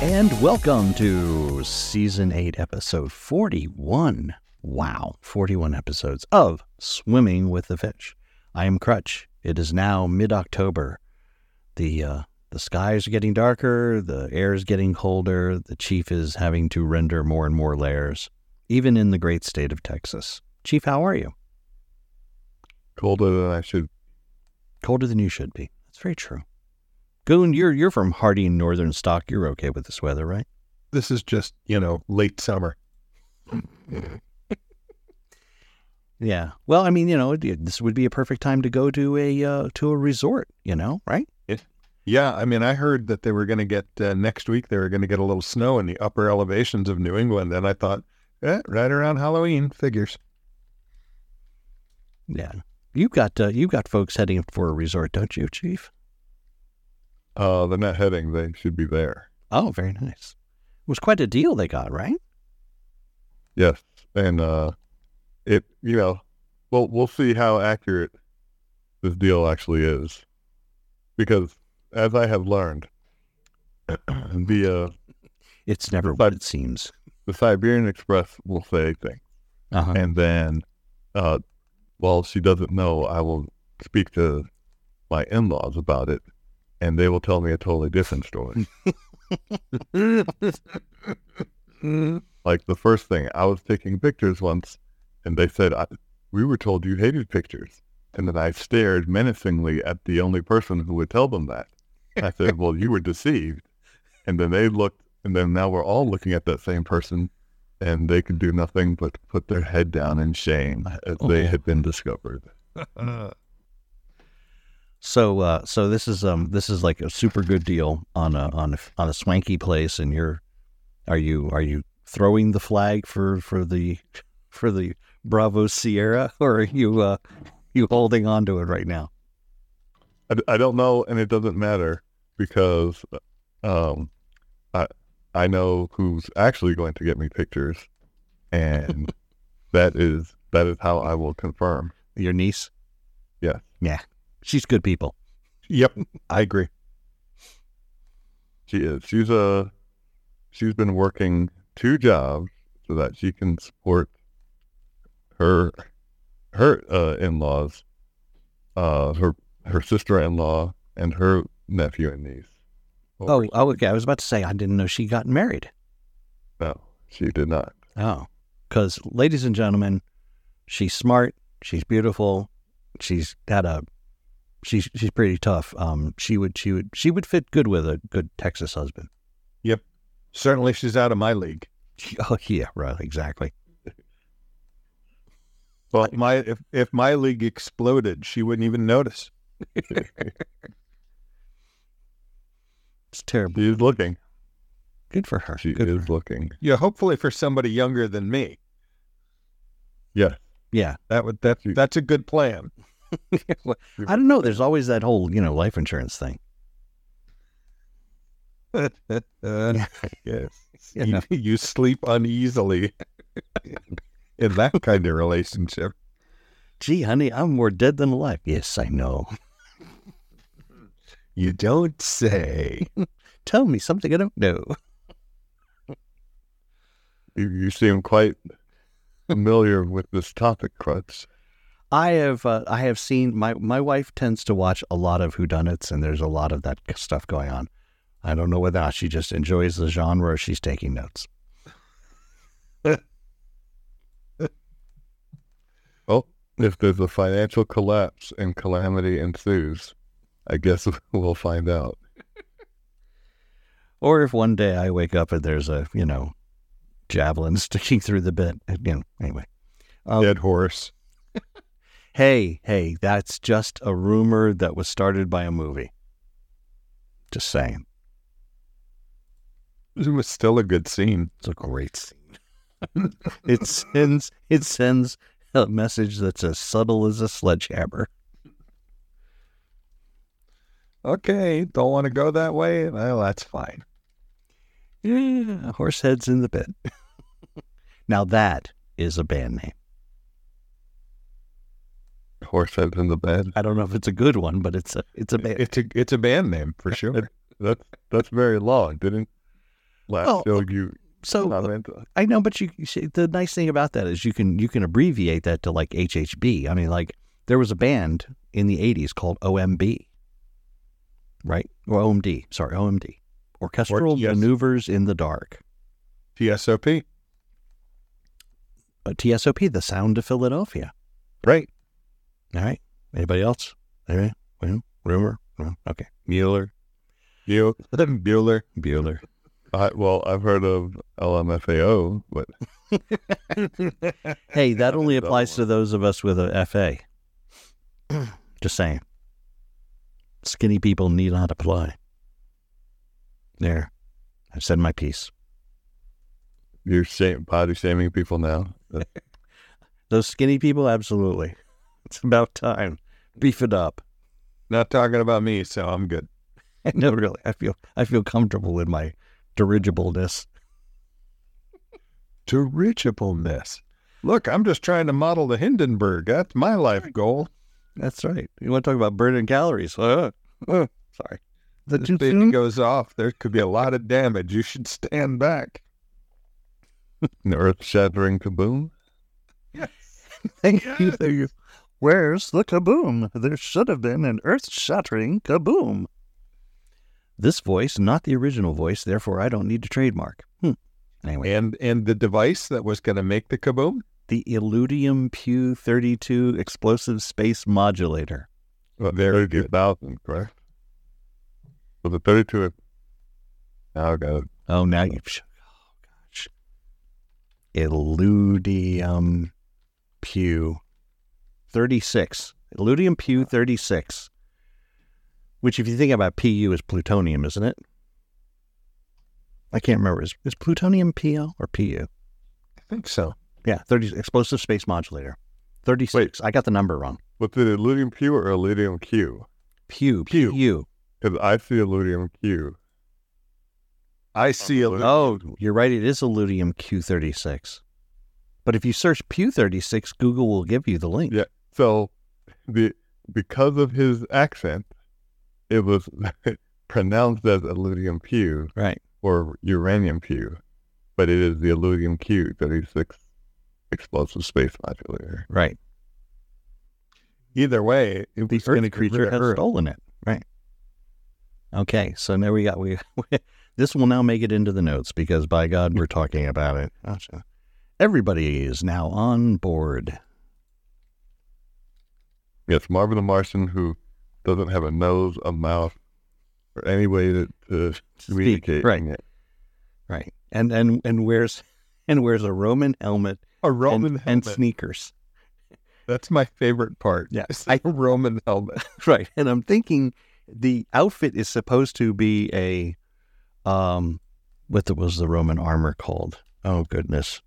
And welcome to Season 8, Episode 41. Wow, 41 episodes of Swimming with the Fish. I am Crutch. It is now mid-October. The skies are getting darker, the air is getting colder, the Chief is having to render more and more layers, even in the great state of Texas. Chief, how are you? Colder than I should. Colder than you should be. That's very true. Goon, you're from hardy northern stock. You're okay with this weather, right? This is just, late summer. Yeah. Well, I mean, this would be a perfect time to go to a resort, right? Yeah. I mean, I heard that they were going to get, next week, they were going to get a little snow in the upper elevations of New England. And I thought, right around Halloween, figures. Yeah. You've got folks heading for a resort, don't you, Chief? They're not heading. They should be there. Oh, very nice. It was quite a deal they got, right? Yes. And, we'll see how accurate this deal actually is. Because, as I have learned, it's never what it seems. The Siberian Express will say things. Uh-huh. And then, while she doesn't know, I will speak to my in-laws about it. And they will tell me a totally different story. Like the first thing, I was taking pictures once, and they said, we were told you hated pictures. And then I stared menacingly at the only person who would tell them that. I said, well, you were deceived. And then they looked, and then now we're all looking at that same person, and they could do nothing but put their head down in shame as they had been discovered. So this is like a super good deal on a swanky place, and are you throwing the flag for the Bravo Sierra, or are you holding on to it right now? I don't know, and it doesn't matter because I know who's actually going to get me pictures, and that is how I will confirm. Your niece? Yeah. Yeah. She's good people. Yep, I agree. She is. She's been working 2 jobs so that she can support her in-laws, her sister-in-law, and her nephew and niece. Oh, okay. I was about to say I didn't know she got married. No, she did not. Oh, because ladies and gentlemen, she's smart. She's beautiful. She's pretty tough. She would fit good with a good Texas husband. Yep. Certainly she's out of my league. Oh yeah, right, exactly. Well, if my league exploded, she wouldn't even notice. It's terrible. She's looking. Good for her. She good is looking. Yeah, hopefully for somebody younger than me. Yeah. Yeah. That's a good plan. Well, I don't know. There's always that whole, life insurance thing. Yes. You sleep uneasily in that kind of relationship. Gee, honey, I'm more dead than alive. Yes, I know. You don't say. Tell me something I don't know. You seem quite familiar with this topic, Crutch. I have seen, my wife tends to watch a lot of whodunits, and there's a lot of that stuff going on. I don't know whether or not she just enjoys the genre or she's taking notes. Well, if there's a financial collapse and calamity ensues, I guess we'll find out. Or if one day I wake up and there's a, javelin sticking through the bit, anyway. Dead horse. Hey, that's just a rumor that was started by a movie. Just saying. It was still a good scene. It's a great scene. It sends a message that's as subtle as a sledgehammer. Okay, don't want to go that way? Well, that's fine. Yeah, Horsehead's in the bed. Now that is a band name. Horsehead's in the bed. I don't know if it's a good one, but it's a band. It's a band name for sure. That's very long. last show you So commented. I know, but you see, the nice thing about that is you can abbreviate that to like HHB. I mean, like there was a band in the 80s called OMB, right? Or OMD, sorry, OMD. Orchestral Maneuvers in the Dark. TSOP. TSOP, The Sound of Philadelphia. Right. All right. Anybody else? Anybody? Rumor? No? Okay. Bueller. Bueller. I've heard of LMFAO, but Hey, that only applies to those of us with a FA. Just saying. Skinny people need not apply. There. I've said my piece. you're body shaming people now. Those skinny people, absolutely. It's about time. Beef it up. Not talking about me, so I'm good. No, really. I feel comfortable in my dirigibleness. Dirigibleness. Look, I'm just trying to model the Hindenburg. That's my life goal. That's right. You want to talk about burning calories? Sorry. The thing goes off, there could be a lot of damage. You should stand back. An earth-shattering kaboom? Yes. Thank you. Where's the kaboom? There should have been an earth-shattering kaboom. This voice, not the original voice, therefore I don't need to trademark. Anyway. And the device that was going to make the kaboom? The Illudium Pew 32 explosive space modulator. Well, Very good. 32,000, correct? So the 32. Now I got it. Oh, now you've... Oh, gosh. Illudium Pew 36. Illudium Pew 36. Which, if you think about PU, is plutonium, isn't it? I can't remember. Is plutonium PL or PU? I think so. Yeah, 30 explosive space modulator. 36. Wait. I got the number wrong. Was it Illudium Pew or Illudium Q? Pew. Because I see Illudium Q. I see Oh, you're right. It is Illudium Q36. But if you search Pew 36, Google will give you the link. Yeah. So because of his accent, it was pronounced as Illudium Pew Right. or Uranium Pew, but it is the Illudium Q36 explosive space modulator. Right. Either way, it The was going to Earth creature has Earth. stolen it. Right. Okay, so there we got. This will now make it into the notes because, by God, we're talking about it. Gotcha. Everybody is now on board. Yes, Marvin the Martian, who doesn't have a nose, a mouth, or any way to communicate. Right. Right. And wears a Roman helmet. A Roman helmet. And sneakers. That's my favorite part. Yes. A Roman helmet. Right. And I'm thinking the outfit is supposed to be a what was the Roman armor called? Oh goodness.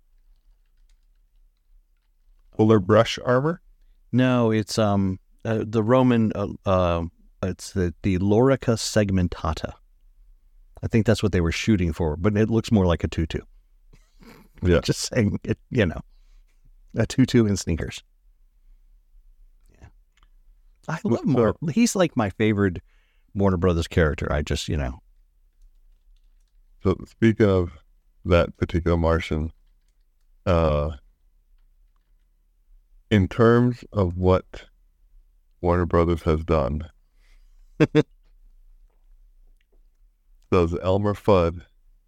Fuller brush armor? No, it's the Roman it's the Lorica segmentata. I think that's what they were shooting for, but it looks more like a tutu. Yeah. Just saying it, a tutu and sneakers. Yeah. I love Moore. He's like my favorite Warner Brothers character. I just, So speaking of that particular Martian, in terms of what Warner Brothers has done, does Elmer Fudd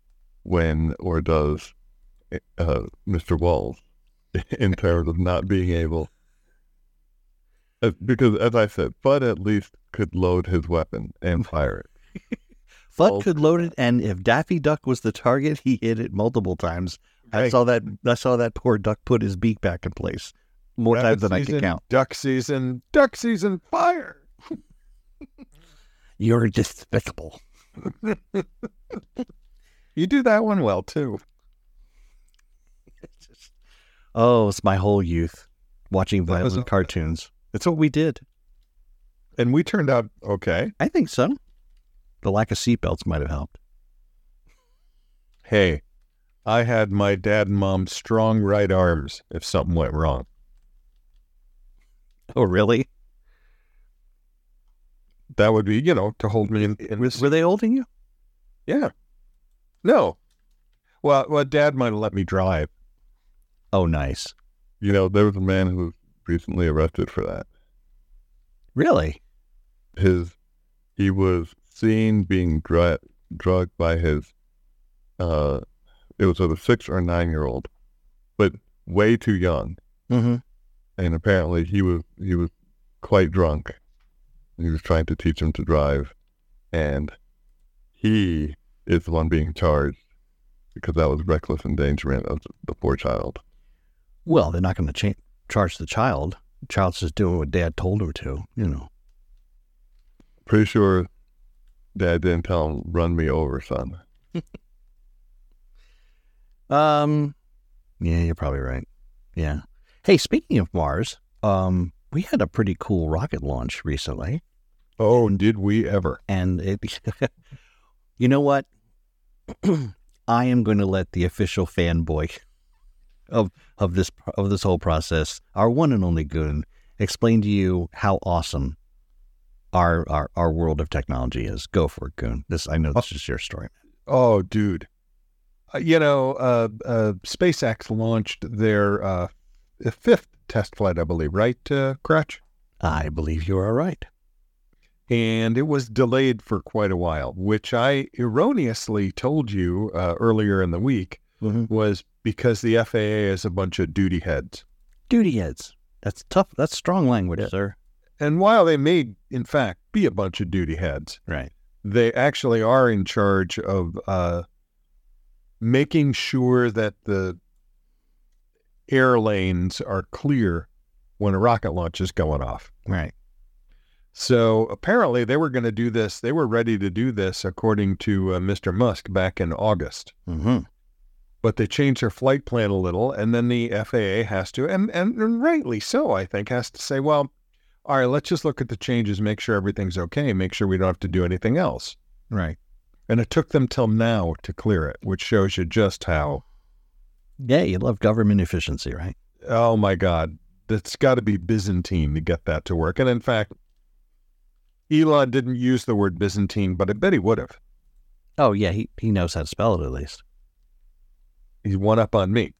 does Mr. Walls in terms of not being able, because as I said, Fudd at least could load his weapon and fire it. Fudd could load it, and if Daffy Duck was the target, he hit it multiple times. Right. I saw that poor duck put his beak back in place more times than I can count. Duck season, fire! You're despicable. You do that one well, too. Oh, it's my whole youth watching violent cartoons. It's what we did. And we turned out okay. I think so. The lack of seatbelts might have helped. Hey, I had my dad and mom's strong right arms if something went wrong. Oh, really? That would be, to hold me in Were they holding you? Yeah. No. Well, Dad might have let me drive. Oh, nice. You know, there was a man who was recently arrested for that. Really? He was seen being drugged by his, it was a 6 or 9-year-old, but way too young. Mm-hmm. And apparently he was quite drunk. He was trying to teach him to drive, and he is the one being charged because that was reckless endangerment of the poor child. Well, they're not going to charge the child. The child's just doing what Dad told her to, you know. Pretty sure Dad didn't tell him, run me over, son. Yeah, you're probably right. Yeah. Hey, speaking of Mars, we had a pretty cool rocket launch recently. Oh, did we ever? And you know what? I am going to let the official fanboy of this whole process, our one and only Goon, explain to you how awesome our world of technology is. Go for it, Goon. I know this is your story. Oh, dude. SpaceX launched their 5th test flight, I believe, right, Crutch? I believe you are right. And it was delayed for quite a while, which I erroneously told you earlier in the week was because the FAA is a bunch of duty heads. Duty heads. That's tough. That's strong language, sir. And while they may, in fact, be a bunch of duty heads, right, they actually are in charge of making sure that the air lanes are clear when a rocket launch is going off. Right. So apparently they were going to do this. They were ready to do this, according to Mr. Musk, back in August. Mm-hmm. But they changed their flight plan a little, and then the FAA has to, and rightly so, I think, has to say, well, all right, let's just look at the changes, make sure everything's okay, make sure we don't have to do anything else. Right. And it took them till now to clear it, which shows you just how. Yeah, you love government efficiency, right? Oh, my God. That's got to be Byzantine to get that to work. And in fact, Elon didn't use the word Byzantine, but I bet he would have. Oh, yeah, he knows how to spell it at least. He's one up on me.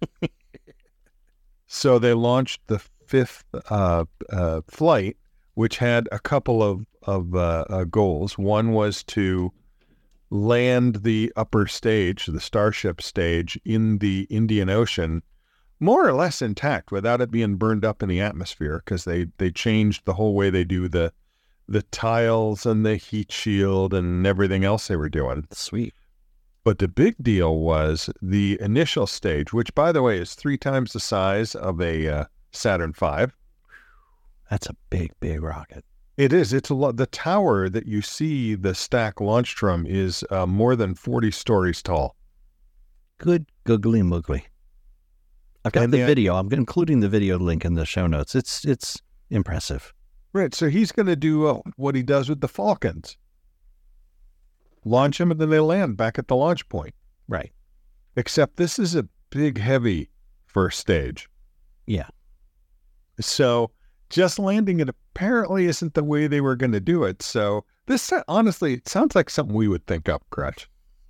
So they launched the 5th flight, which had a couple of goals. One was to land the upper stage, the Starship stage, in the Indian Ocean, more or less intact without it being burned up in the atmosphere, because they changed the whole way they do the tiles and the heat shield and everything else they were doing. Sweet. But the big deal was the initial stage, which, by the way, is 3 times the size of a Saturn V. That's a big, big rocket. It is. It's a lot. The tower that you see the stack launched from is more than 40 stories tall. Good googly moogly. I've got the video. I'm including the video link in the show notes. It's impressive. Right. So he's going to do what he does with the Falcons. Launch them and then they land back at the launch point. Right. Except this is a big, heavy first stage. Yeah. So just landing it apparently isn't the way they were going to do it. So this, honestly, it sounds like something we would think up, Crutch.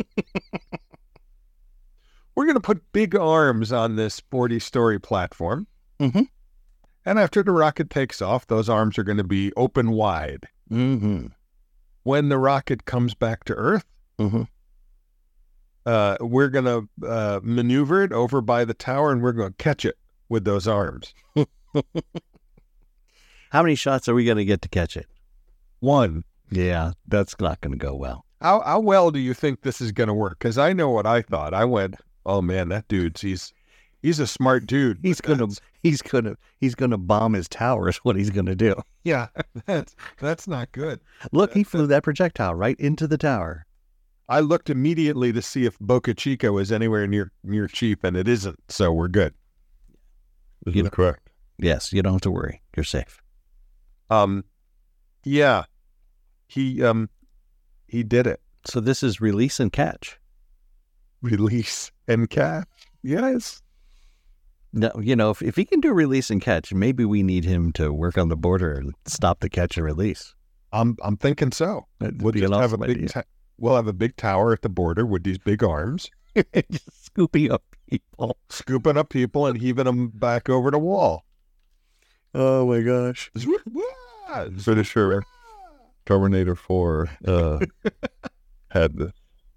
We're going to put big arms on this 40-story platform. Mm-hmm. And after the rocket takes off, those arms are going to be open wide. Mm-hmm. When the rocket comes back to Earth, mm-hmm. We're going to maneuver it over by the tower, and we're going to catch it with those arms. How many shots are we going to get to catch it? 1. Yeah, that's not going to go well. How well do you think this is going to work? Because I know what I thought. I went, oh man, that dude's he's a smart dude. He's gonna bomb his tower is what he's gonna do. Yeah, that's not good. Look, he flew that projectile right into the tower. I looked immediately to see if Boca Chica was anywhere near Chief, and it isn't. So we're good. This is correct. Yes, you don't have to worry. You're safe. Yeah, he did it. So this is release and catch. Release and catch. Yes. No, if he can do release and catch, maybe we need him to work on the border and stop the catch and release. I'm thinking so. We'll have a big tower at the border with these big arms. Just scooping up people. Scooping up people and heaving them back over the wall. Oh my gosh. Pretty sure Terminator 4 had this.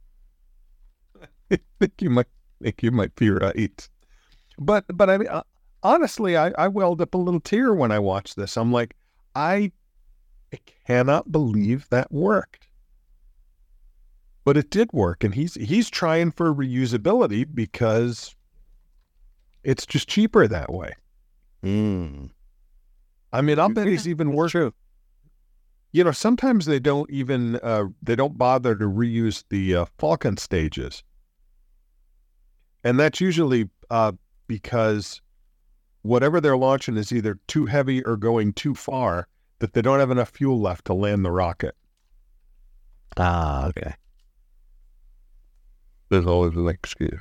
I think you might be right. But I mean, honestly, I welled up a little tear when I watched this. I'm like, I cannot believe that worked. But it did work, and he's trying for reusability because it's just cheaper that way. Mm. I mean, I'll bet he's even worse. True. You know, sometimes they don't even they don't bother to reuse the Falcon stages, and that's usually because whatever they're launching is either too heavy or going too far that they don't have enough fuel left to land the rocket. Ah, okay. There's always an excuse.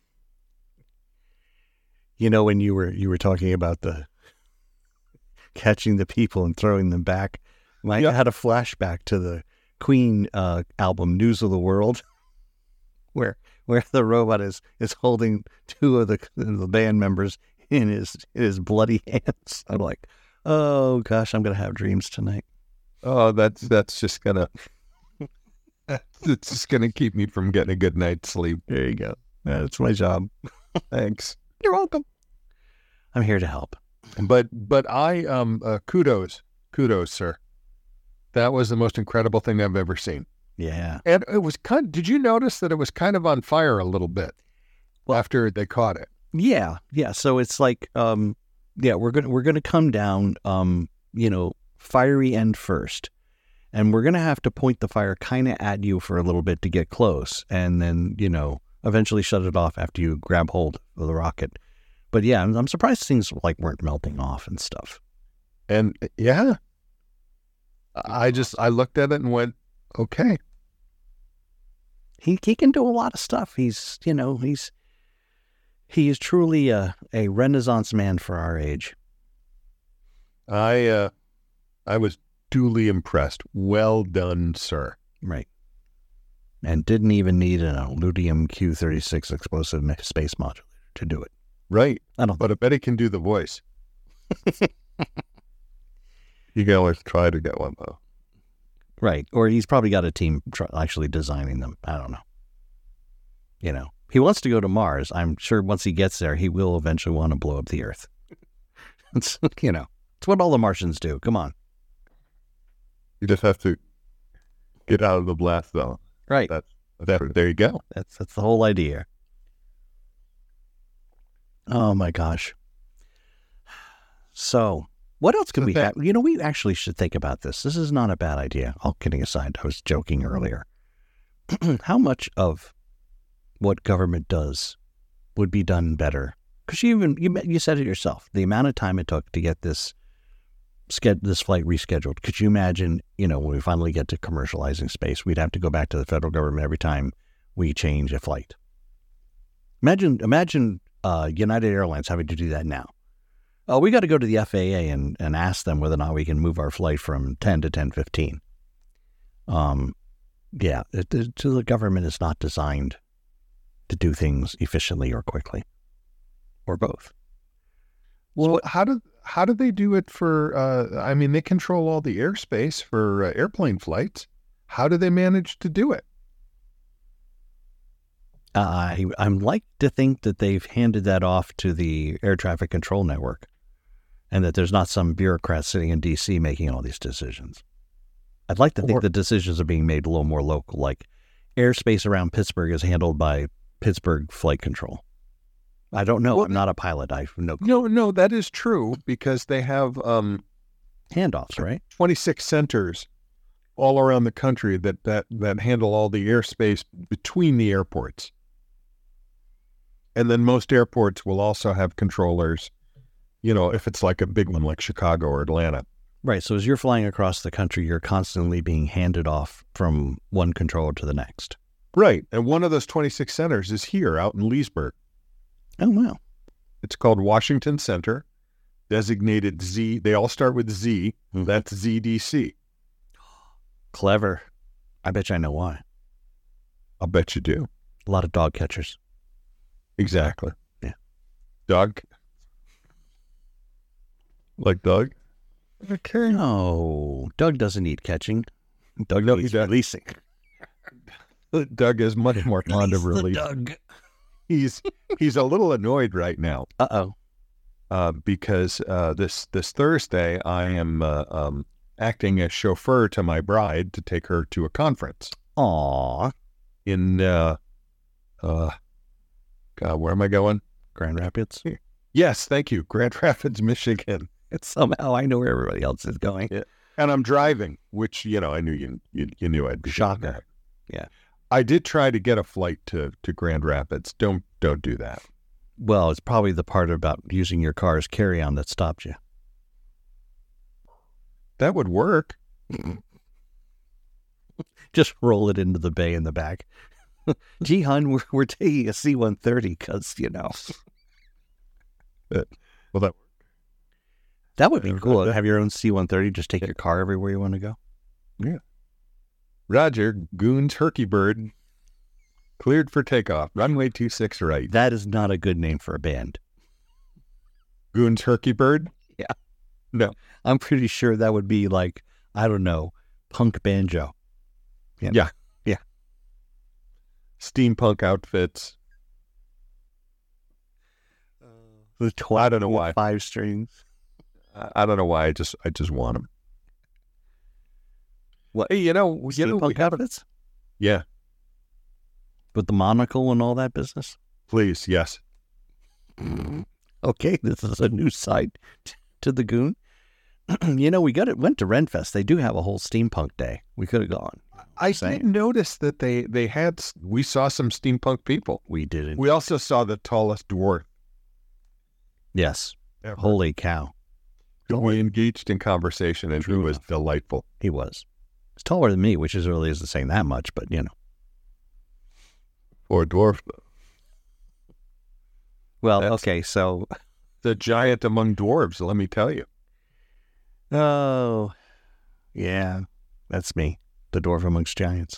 You know, when you were talking about the catching the people and throwing them back, I had a flashback to the Queen album "News of the World," where the robot is holding two of the band members in his bloody hands. I'm like, oh gosh, I'm gonna have dreams tonight. Oh, that's just gonna it's just gonna keep me from getting a good night's sleep. There you go. That's my job. Thanks. You're welcome. I'm here to help. But I kudos, sir. That was the most incredible thing I've ever seen. Yeah. And it was did you notice that it was kind of on fire a little bit after they caught it? Yeah. Yeah. So it's like, we're gonna come down, fiery end first, and we're gonna have to point the fire kind of at you for a little bit to get close, and then eventually shut it off after you grab hold of the rocket. But yeah, I'm surprised things weren't melting off and stuff. And yeah, I looked at it and went, okay. He can do a lot of stuff. He is truly a Renaissance man for our age. I was duly impressed. Well done, sir. Right. And didn't even need an Illudium Q36 explosive space modulator to do it. Right. I bet he can do the voice. You can always try to get one, though. Right. Or he's probably got a team actually designing them. I don't know. He wants to go to Mars. I'm sure once he gets there, he will eventually want to blow up the Earth. It's what all the Martians do. Come on. You just have to get out of the blast zone. Right. There you go. That's the whole idea. Oh my gosh. So what else could we have? We actually should think about this. This is not a bad idea. All kidding aside, I was joking earlier. How much of what government does would be done better? Because you said it yourself, the amount of time it took to get this flight rescheduled. Could you imagine, when we finally get to commercializing space, we'd have to go back to the federal government every time we change a flight. Imagine United Airlines having to do that now. Oh, we got to go to the FAA and ask them whether or not we can move our flight from 10 to 10:15. The government is not designed to do things efficiently or quickly, or both. Well, how do they do it for? They control all the airspace for airplane flights. How do they manage to do it? I'm like to think that they've handed that off to the air traffic control network, and that there's not some bureaucrat sitting in D.C. making all these decisions. I'd like to think the decisions are being made a little more local, like airspace around Pittsburgh is handled by Pittsburgh Flight Control. I don't know. I'm not a pilot. I have no clue. No, that is true because they have handoffs, right? 26 centers all around the country that handle all the airspace between the airports. And then most airports will also have controllers, if it's like a big one like Chicago or Atlanta. Right. So as you're flying across the country, you're constantly being handed off from one controller to the next. Right. And one of those 26 centers is here out in Leesburg. Oh, wow. It's called Washington Center, designated Z. They all start with Z. Mm-hmm. That's ZDC. Clever. I bet you I know why. I'll bet you do. A lot of dog catchers. Exactly. Yeah. Doug? Like Doug? Okay. No, Doug doesn't need catching. Doug No, he needs doesn't. releasing. Doug is much more fond of Release the release. Doug. He's a little annoyed right now because this Thursday I am acting as chauffeur to my bride to take her to a conference Aw, in God, where am I going? Grand Rapids. Yes, thank you, Grand Rapids, Michigan. It's somehow I know where everybody else is going. Yeah. And I'm driving, which I knew you knew I'd be doing Shocker. that. Yeah. I did try to get a flight to Grand Rapids. Don't do that. Well, it's probably the part about using your car as carry-on that stopped you. That would work. Just roll it into the bay in the back. Gee, hon, we're taking a C-130 because, Well, that would be cool. Have your own C-130, just take your car everywhere you want to go. Yeah. Roger, Goon Turkey Bird, cleared for takeoff. Runway 26 right. That is not a good name for a band. Goon Turkey Bird? Yeah. No. I'm pretty sure that would be like, I don't know, punk banjo. Yeah. Steampunk outfits. The I don't know why. 5 strings. I don't know why. I just want them. What? Hey, we Steampunk haven't- outfits? Yeah, With the monocle and all that business? please, yes. Okay, this is a new side to the Goon. We went to Renfest. They do have a whole steampunk day. We could have gone. I Same. didn't notice that they had. We saw some steampunk people. We didn't. We also saw the tallest dwarf Yes. ever. Holy cow. We engaged in conversation, and True he was enough. delightful. He was. He's taller than me, which really isn't saying that much, but Or dwarf, though. Well, That's- okay, so. The giant among dwarves, let me tell you. Oh, yeah, that's me, the dwarf amongst giants.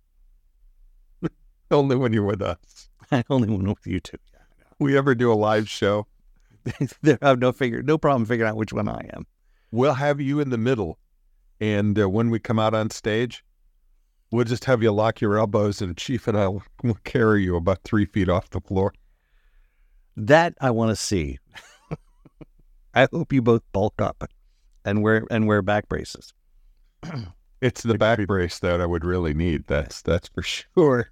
Only when you're with us. I only went with you two. We ever do a live show, They have no problem figuring out which one I am. we'll have you in the middle. And when we come out on stage, we'll just have you lock your elbows, and Chief and I will carry you about 3 feet off the floor. That I want to see. I hope you both bulk up and wear back braces. It's the back brace that I would really need. That's for sure.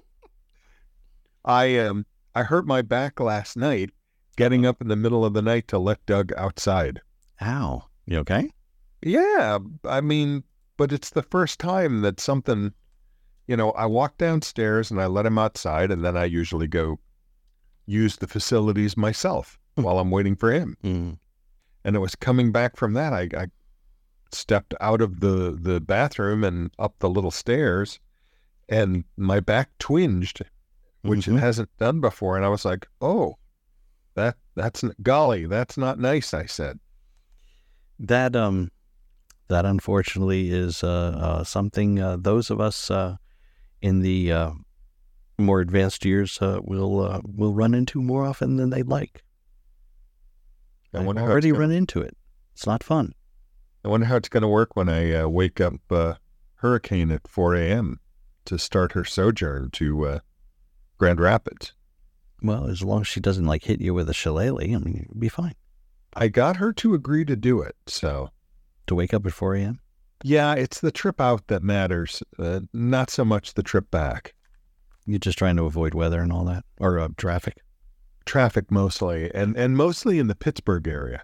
I hurt my back last night getting up in the middle of the night to let Doug outside. Ow. You okay? Yeah, I mean, but it's the first time that something, I walk downstairs and I let him outside, and then I usually go use the facilities myself while I'm waiting for him. Mm. And it was coming back from that. I stepped out of the bathroom and up the little stairs, and my back twinged, which it hasn't done before. And I was like, oh, that's golly, that's not nice, I said. That unfortunately is something those of us in the more advanced years will run into more often than they'd like. I've wonder how already it's gonna- run into it. It's not fun. I wonder how it's going to work when I wake up Hurricane at 4 a.m. to start her sojourn to Grand Rapids. Well, as long as she doesn't hit you with a shillelagh, I mean, it'll be fine. I got her to agree to do it, so... To wake up at 4 a.m.? Yeah, it's the trip out that matters, not so much the trip back. You're just trying to avoid weather and all that? Or traffic? Traffic mostly, and mostly in the Pittsburgh area.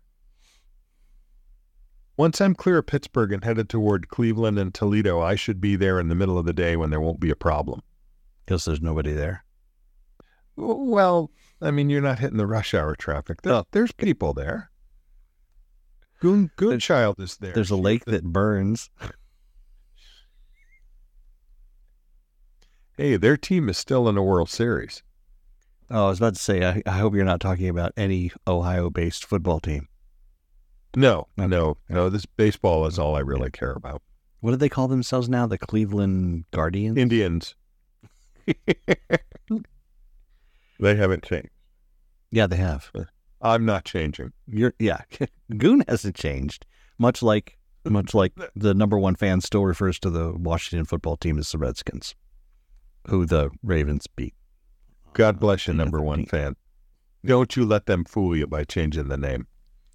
Once I'm clear of Pittsburgh and headed toward Cleveland and Toledo, I should be there in the middle of the day when there won't be a problem. Because there's nobody there. Well, I mean, you're not hitting the rush hour traffic. There's people there. Goonchild is there. There's a lake that burns. Hey, their team is still in the World Series. Oh, I was about to say, I hope you're not talking about any Ohio-based football team. No, Okay. no. This baseball is all I really care about. What do they call themselves now? The Cleveland Guardians? Indians. They haven't changed. Yeah, they have. I'm not changing. Goon hasn't changed. Much like the number one fan still refers to the Washington football team as the Redskins, who the Ravens beat. God bless you, number one fan. Don't you let them fool you by changing the name.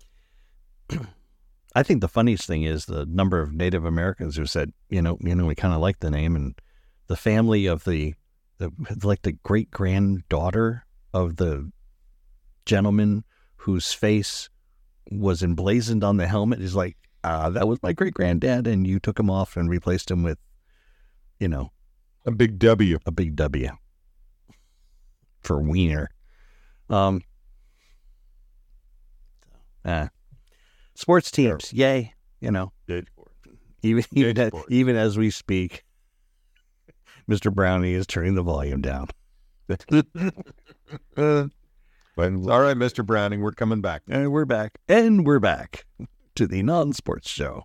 I think the funniest thing is the number of Native Americans who said, we kind of like the name, and the family of the great granddaughter of the gentleman whose face was emblazoned on the helmet is like, that was my great granddad, and you took him off and replaced him with, a big W. A big W for wiener. Sports teams, yay! Yay sports. Even as we speak, Mr. Brownie is turning the volume down. All right, Mr. Browning, we're coming back. And we're back. And we're back to the non-sports show.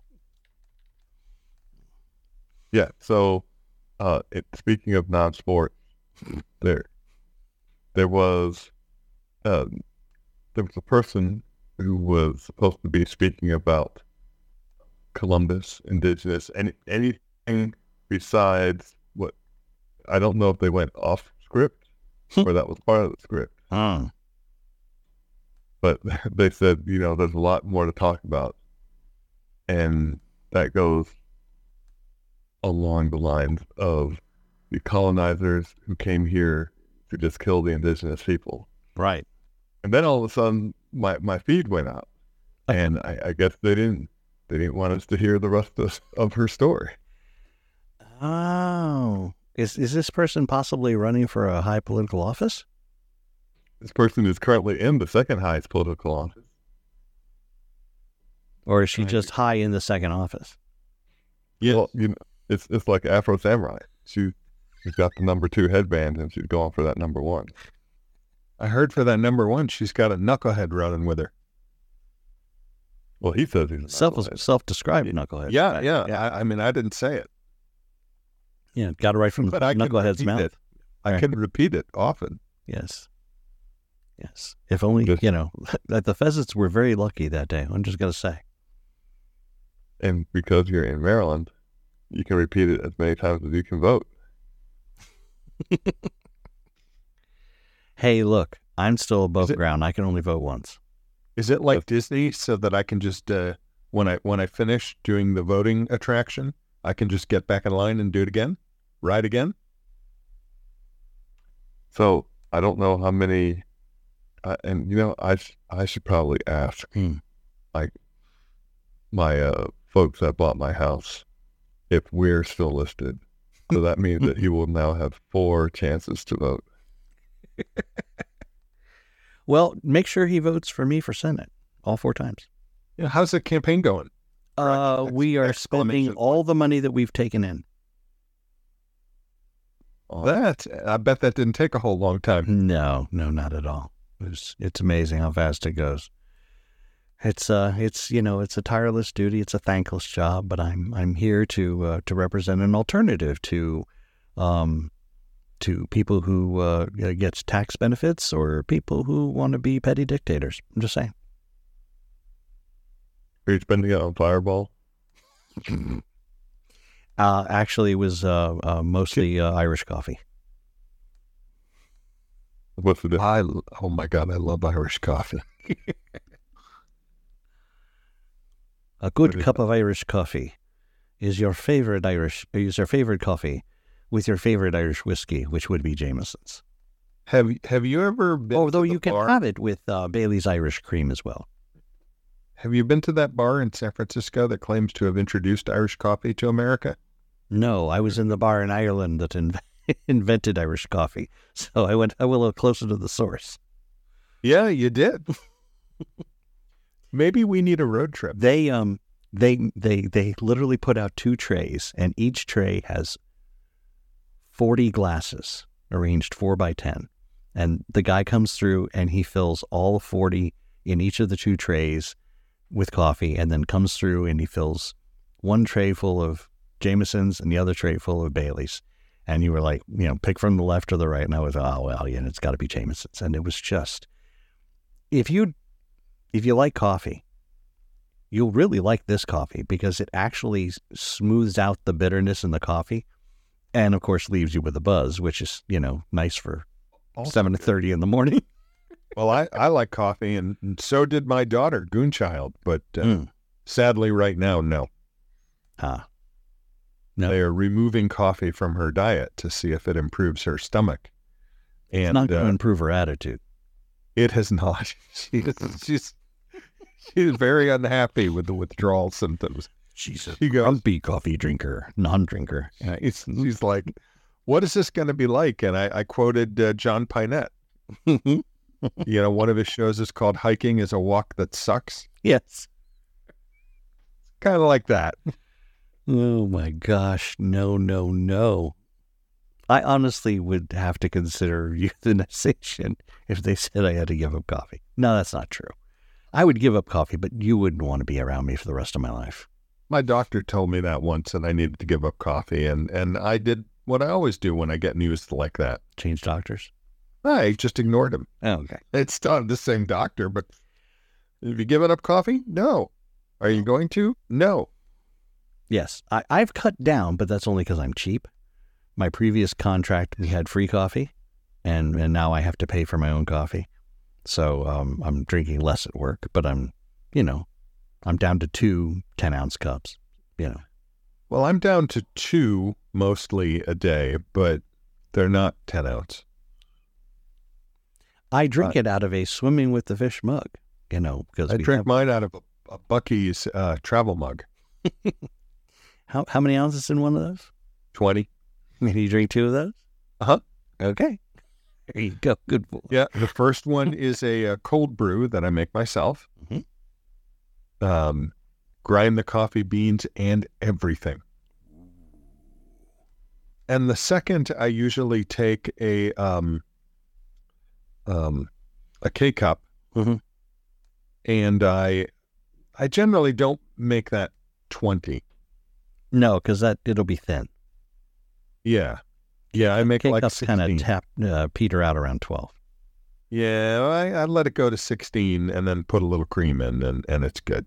Yeah, so speaking of non-sports, there was a person who was supposed to be speaking about Columbus, indigenous, anything besides what, I don't know if they went off script or that was part of the script. But they said, there's a lot more to talk about. And that goes along the lines of the colonizers who came here to just kill the indigenous people. Right. And then all of a sudden, my feed went out. And I guess they didn't want us to hear the rest of her story. Oh. Is this person possibly running for a high political office? This person is currently in the second highest political office. Or is she just high in the second office? Yeah. Well, it's like Afro Samurai. She's got the number 2 headband and she's going for that number 1. I heard for that number 1, she's got a knucklehead running with her. Well, he says he's a knucklehead. Self-described knucklehead. Yeah. I mean, I didn't say it. Yeah, got it right from the knucklehead's mouth. I can repeat it often. Yes. If only, that the pheasants were very lucky that day. I'm just going to say. And because you're in Maryland, you can repeat it as many times as you can vote. Hey, look, I'm still above ground. I can only vote once. Is it like Disney so that I can just, when I finish doing the voting attraction, I can just get back in line and do it again? Ride again? So I don't know how many, and I should probably ask, like my folks that bought my house, if we're still listed. So that means that he will now have 4 chances to vote. Well, make sure he votes for me for Senate all 4 times. Yeah, how's the campaign going? We are spending all the money that we've taken in. I bet that didn't take a whole long time. No, not at all. It's amazing how fast it goes. It's a tireless duty. It's a thankless job, but I'm here to represent an alternative to people who get tax benefits or people who want to be petty dictators. I'm just saying. Are you spending it on Fireball? Actually, it was mostly Irish coffee. What's the difference? Oh my God, I love Irish coffee. A good cup of Irish coffee is your favorite coffee with your favorite Irish whiskey, which would be Jameson's. Have you ever been? Although you can have it with Bailey's Irish Cream as well. Have you been to that bar in San Francisco that claims to have introduced Irish coffee to America? No, I was in the bar in Ireland that invented Irish coffee, so I went a little closer to the source. Yeah, you did. Maybe we need a road trip. They literally put out 2 trays, and each tray has 40 glasses arranged 4 by 10, and the guy comes through and he fills all 40 in each of the 2 trays with coffee, and then comes through and he fills 1 tray full of Jameson's and the other tray full of Bailey's. And you were like, pick from the left or the right. And I was, oh, well, yeah, it's got to be Jameson's. And it was just, if you like coffee, you'll really like this coffee because it actually smooths out the bitterness in the coffee. And of course, leaves you with a buzz, which is, nice for 7:30 in the morning. Well, I like coffee, and so did my daughter, Goonchild. But sadly, right now, no. No. They are removing coffee from her diet to see if it improves her stomach. And it's not going to improve her attitude. It has not. She's very unhappy with the withdrawal symptoms. She's a She goes, grumpy coffee drinker, non-drinker. she's like, what is this going to be like? And I quoted John Pinette. One of his shows is called Hiking is a Walk That Sucks. Yes. Kind of like that. Oh my gosh. No. I honestly would have to consider euthanization if they said I had to give up coffee. No, that's not true. I would give up coffee, but you wouldn't want to be around me for the rest of my life. My doctor told me that once, and I needed to give up coffee, and I did what I always do when I get news like that. Change doctors? I just ignored him. Oh, okay. It's still the same doctor, but have you given up coffee? No. Are you going to? No. Yes, I've cut down, but that's only because I'm cheap. My previous contract, we had free coffee, and now I have to pay for my own coffee. So I'm drinking less at work, but I'm down to 2 10-ounce cups, Well, I'm down to 2 mostly a day, but they're not 10 ounce. I drink it out of a Swimming with the Fish mug, because I drink mine out of a Buc-ee's travel mug. How many ounces in one of those? 20. Maybe you drink 2 of those? Uh-huh. Okay. There you go. Good. Yeah, the first one is a cold brew that I make myself. Mm-hmm. Grind the coffee beans and everything. And the second, I usually take a K-cup, mm-hmm. and I generally don't make that 20. No, because it'll be thin. Yeah, I make like 16. Kind of peter out around 12. Yeah, I let it go to 16 and then put a little cream in, and it's good.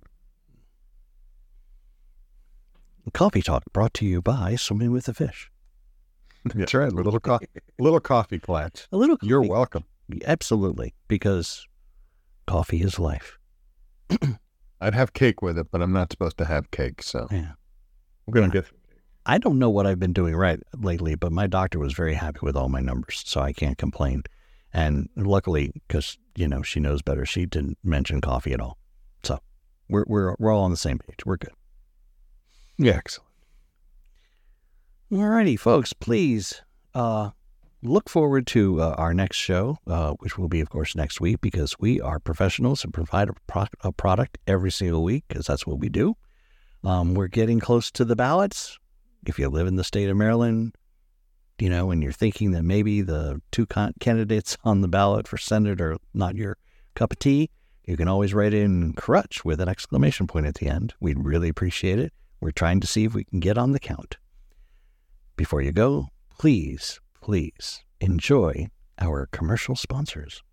Coffee Talk brought to you by Swimming with the Fish. That's right, little coffee class. A little coffee. You're welcome. Absolutely, because coffee is life. I'd have cake with it, but I'm not supposed to have cake, so yeah. I'm going to get... I don't know what I've been doing right lately, but my doctor was very happy with all my numbers, so I can't complain. And luckily, because, she knows better, she didn't mention coffee at all. So we're all on the same page. We're good. Yeah, excellent. All righty, folks, please look forward to our next show, which will be, of course, next week, because we are professionals and provide a product every single week, because that's what we do. We're getting close to the ballots. If you live in the state of Maryland, and you're thinking that maybe the 2 candidates on the ballot for Senate are not your cup of tea, you can always write in Crutch with an exclamation point at the end. We'd really appreciate it. We're trying to see if we can get on the count. Before you go, please enjoy our commercial sponsors.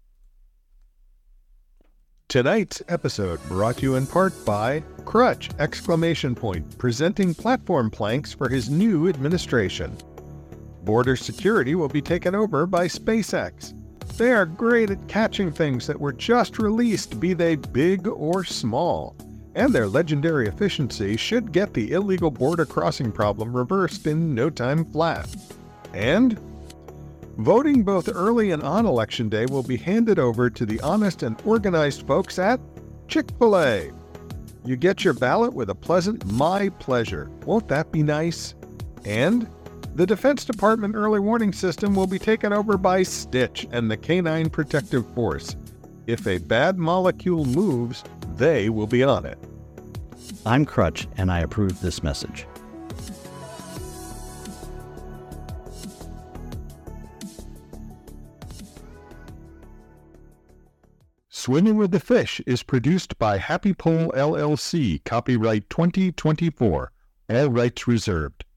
Tonight's episode brought to you in part by Crutch! Presenting platform planks for his new administration. Border security will be taken over by SpaceX. They are great at catching things that were just released, be they big or small. And their legendary efficiency should get the illegal border crossing problem reversed in no time flat. And voting both early and on Election Day will be handed over to the honest and organized folks at Chick-fil-A. You get your ballot with a pleasant "my pleasure." Won't that be nice? And the Defense Department early warning system will be taken over by Stitch and the Canine Protective Force. If a bad molecule moves, they will be on it. I'm Crutch, and I approve this message. Swimming with the Fish is produced by Happy Pole LLC, copyright 2024, all rights reserved.